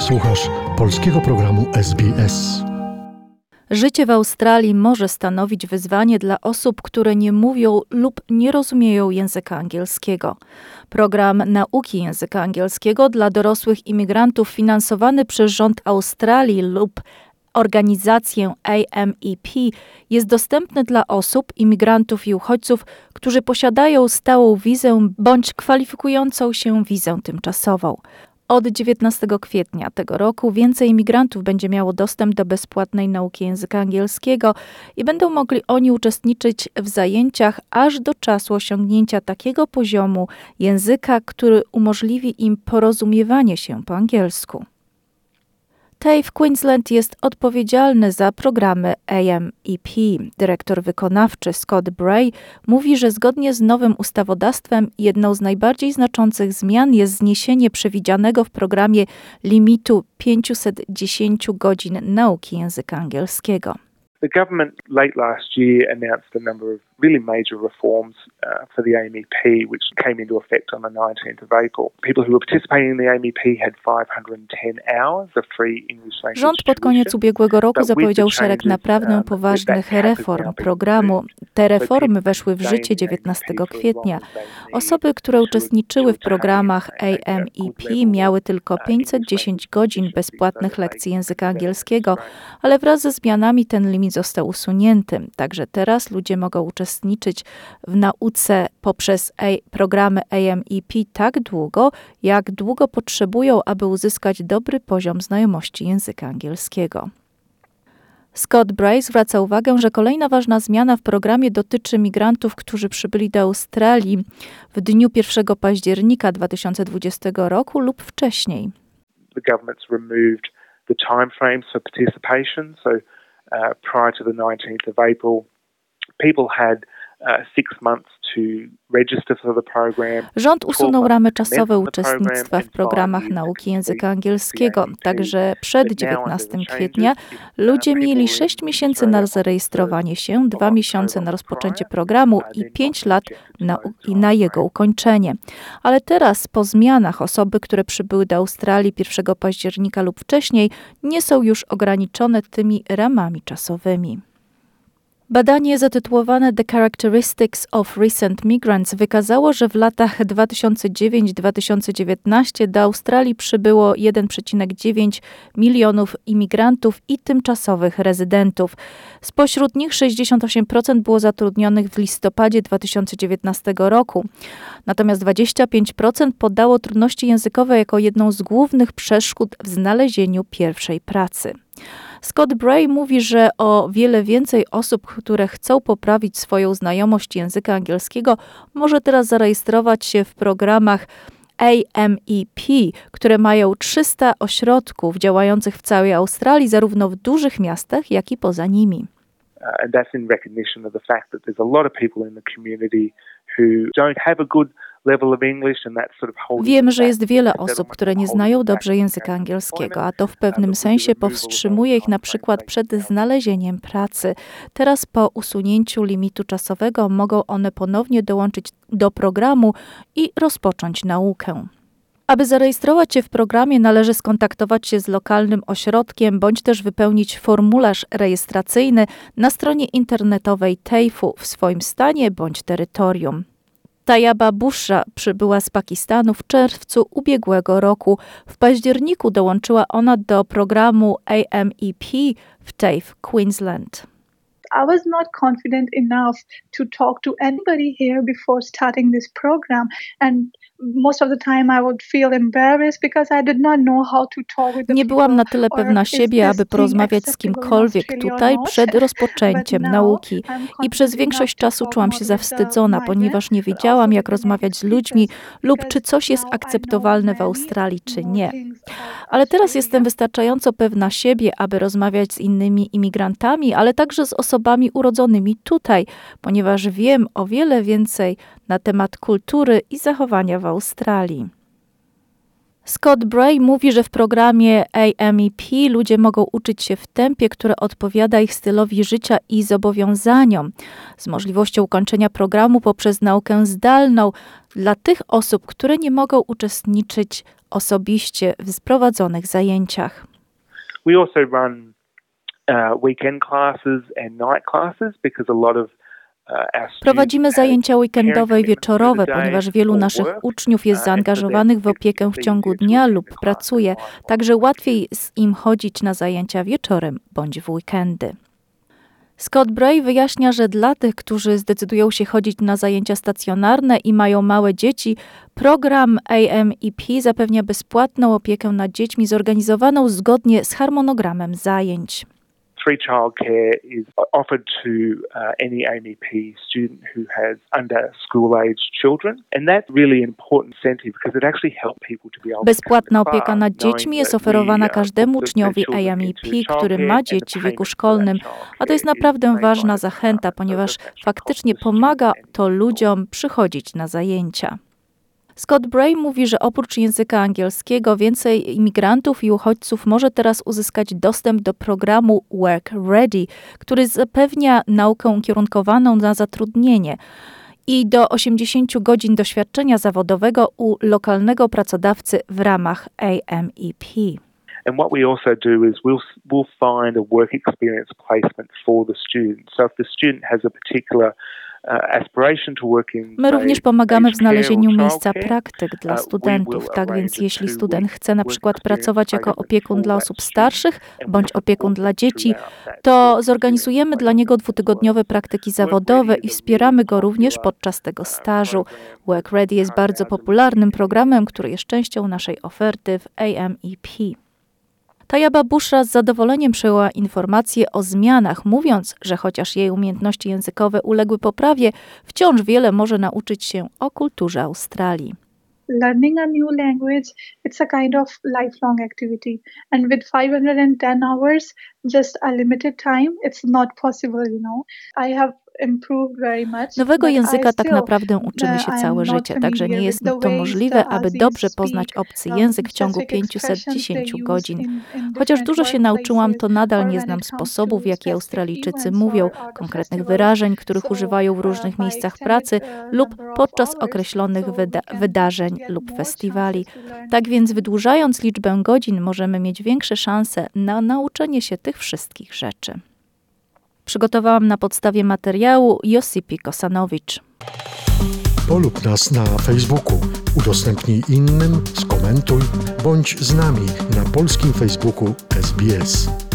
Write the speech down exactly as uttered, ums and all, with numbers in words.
Słuchasz polskiego programu S B S. Życie w Australii może stanowić wyzwanie dla osób, które nie mówią lub nie rozumieją języka angielskiego. Program nauki języka angielskiego dla dorosłych imigrantów finansowany przez rząd Australii lub organizację A M E P jest dostępny dla osób, imigrantów i uchodźców, którzy posiadają stałą wizę bądź kwalifikującą się wizę tymczasową. Od dziewiętnastego kwietnia tego roku więcej imigrantów będzie miało dostęp do bezpłatnej nauki języka angielskiego i będą mogli oni uczestniczyć w zajęciach aż do czasu osiągnięcia takiego poziomu języka, który umożliwi im porozumiewanie się po angielsku. TAFE Queensland jest odpowiedzialny za programy A M E P. Dyrektor wykonawczy Scott Bray mówi, że zgodnie z nowym ustawodawstwem jedną z najbardziej znaczących zmian jest zniesienie przewidzianego w programie limitu pięćset dziesięć godzin nauki języka angielskiego. The government late last year announced a number of really major reforms uh, for the A M E P, which came into effect on the nineteenth of April. People who were participating in the A M E P had five hundred ten hours of free English language Rząd pod koniec ubiegłego roku zapowiedział szereg naprawdę poważnych reform programu. Te reformy weszły w życie dziewiętnastego kwietnia. Osoby, które uczestniczyły w programach A M E P, miały tylko pięćset dziesięć godzin bezpłatnych lekcji języka angielskiego, ale wraz ze zmianami ten limit został usunięty. Także teraz ludzie mogą uczestniczyć w nauce poprzez a- programy A M E P tak długo, jak długo potrzebują, aby uzyskać dobry poziom znajomości języka angielskiego. Scott Bray zwraca uwagę, że kolejna ważna zmiana w programie dotyczy migrantów, którzy przybyli do Australii w dniu pierwszego października dwa tysiące dwudziestego roku lub wcześniej. The government's removed the time frames for participation, so Uh, prior to the nineteenth of April, people had uh, six months to register for the program. Rząd usunął ramy czasowe uczestnictwa w programach nauki języka angielskiego, także przed dziewiętnastego kwietnia ludzie mieli sześć miesięcy na zarejestrowanie się, dwa miesiące na rozpoczęcie programu i pięć lat na, na jego ukończenie. Ale teraz po zmianach osoby, które przybyły do Australii pierwszego października lub wcześniej, nie są już ograniczone tymi ramami czasowymi. Badanie zatytułowane The Characteristics of Recent Migrants wykazało, że w latach dwa tysiące dziewiąty do dwa tysiące dziewiętnastego do Australii przybyło jeden przecinek dziewięć milionów imigrantów i tymczasowych rezydentów. Spośród nich sześćdziesiąt osiem procent było zatrudnionych w listopadzie dwa tysiące dziewiętnastego roku. Natomiast dwadzieścia pięć procent podało trudności językowe jako jedną z głównych przeszkód w znalezieniu pierwszej pracy. Scott Bray mówi, że o wiele więcej osób, które chcą poprawić swoją znajomość języka angielskiego, może teraz zarejestrować się w programach A M E P, które mają trzysta ośrodków działających w całej Australii, zarówno w dużych miastach, jak i poza nimi. And that's in recognition of the fact that there's a lot of people in the community who don't have a good level of English and that's sort of holding. Wiem, że jest wiele osób, które nie znają dobrze języka angielskiego, a to w pewnym sensie powstrzymuje ich na przykład przed znalezieniem pracy. Teraz po usunięciu limitu czasowego mogą one ponownie dołączyć do programu i rozpocząć naukę. Aby zarejestrować się w programie, należy skontaktować się z lokalnym ośrodkiem bądź też wypełnić formularz rejestracyjny na stronie internetowej TAFE-u w swoim stanie bądź terytorium. Tayaba Bushra przybyła z Pakistanu w czerwcu ubiegłego roku. W październiku dołączyła ona do programu A M E P w TAFE Queensland. I was not confident enough to talk to anybody here before starting this program, and most of the time I would feel embarrassed because I did not know how to talk with the Nie byłam na tyle people, pewna siebie, aby porozmawiać z kimkolwiek tutaj przed rozpoczęciem nauki i przez większość czasu czułam się zawstydzona, ponieważ nie wiedziałam, jak rozmawiać z ludźmi lub czy coś jest akceptowalne w Australii, czy nie. Ale teraz jestem wystarczająco pewna siebie, aby rozmawiać z innymi imigrantami, ale także z osobami urodzonymi tutaj, ponieważ wiem o wiele więcej na temat kultury i zachowania w Australii. Scott Bray mówi, że w programie A M E P ludzie mogą uczyć się w tempie, które odpowiada ich stylowi życia i zobowiązaniom, z możliwością ukończenia programu poprzez naukę zdalną dla tych osób, które nie mogą uczestniczyć osobiście w prowadzonych zajęciach. We also run uh, weekend classes and night classes because a lot of Prowadzimy zajęcia weekendowe i wieczorowe, ponieważ wielu naszych uczniów jest zaangażowanych w opiekę w ciągu dnia lub pracuje, także łatwiej z im chodzić na zajęcia wieczorem bądź w weekendy. Scott Bray wyjaśnia, że dla tych, którzy zdecydują się chodzić na zajęcia stacjonarne i mają małe dzieci, program A M E P zapewnia bezpłatną opiekę nad dziećmi zorganizowaną zgodnie z harmonogramem zajęć. Free childcare is offered to uh, any A M E P student who has under school-age children, and that's really important incentive because it actually helps people to be able to. Bezpłatna opieka nad dziećmi jest oferowana każdemu uczniowi A M E P, który ma dzieci w wieku szkolnym, a to jest naprawdę ważna zachęta, ponieważ faktycznie pomaga to ludziom przychodzić na zajęcia. Scott Bray mówi, że oprócz języka angielskiego więcej imigrantów i uchodźców może teraz uzyskać dostęp do programu Work Ready, który zapewnia naukę ukierunkowaną na zatrudnienie i do osiemdziesiąt godzin doświadczenia zawodowego u lokalnego pracodawcy w ramach A M E P. And what we also do is we'll we'll find a work experience placement for the student. So if the student has a particular My również pomagamy w znalezieniu miejsca praktyk dla studentów. Tak więc jeśli student chce na przykład pracować jako opiekun dla osób starszych bądź opiekun dla dzieci, to zorganizujemy dla niego dwutygodniowe praktyki zawodowe i wspieramy go również podczas tego stażu. Work Ready jest bardzo popularnym programem, który jest częścią naszej oferty w A M E P. Tayaba Bushra z zadowoleniem przyjęła informacje o zmianach, mówiąc, że chociaż jej umiejętności językowe uległy poprawie, wciąż wiele może nauczyć się o kulturze Australii. Learning a new language, it's a kind of lifelong activity. And with five hundred ten hours, just a limited time, it's not possible, you know. I have improved very much. Nowego języka tak naprawdę uczymy się całe życie, także nie jest to możliwe, aby dobrze poznać obcy język w ciągu pięćset dziesięć godzin. Chociaż dużo się nauczyłam, to nadal nie znam sposobów, w jaki Australijczycy mówią, konkretnych wyrażeń, których używają w różnych miejscach pracy lub podczas określonych wyda- wydarzeń lub festiwali. Tak więc wydłużając liczbę godzin możemy mieć większe szanse na nauczenie się tych wszystkich rzeczy. Przygotowałam na podstawie materiału Josipi Kosanowicz. Polub nas na Facebooku, udostępnij innym, skomentuj, bądź z nami na polskim Facebooku S B S.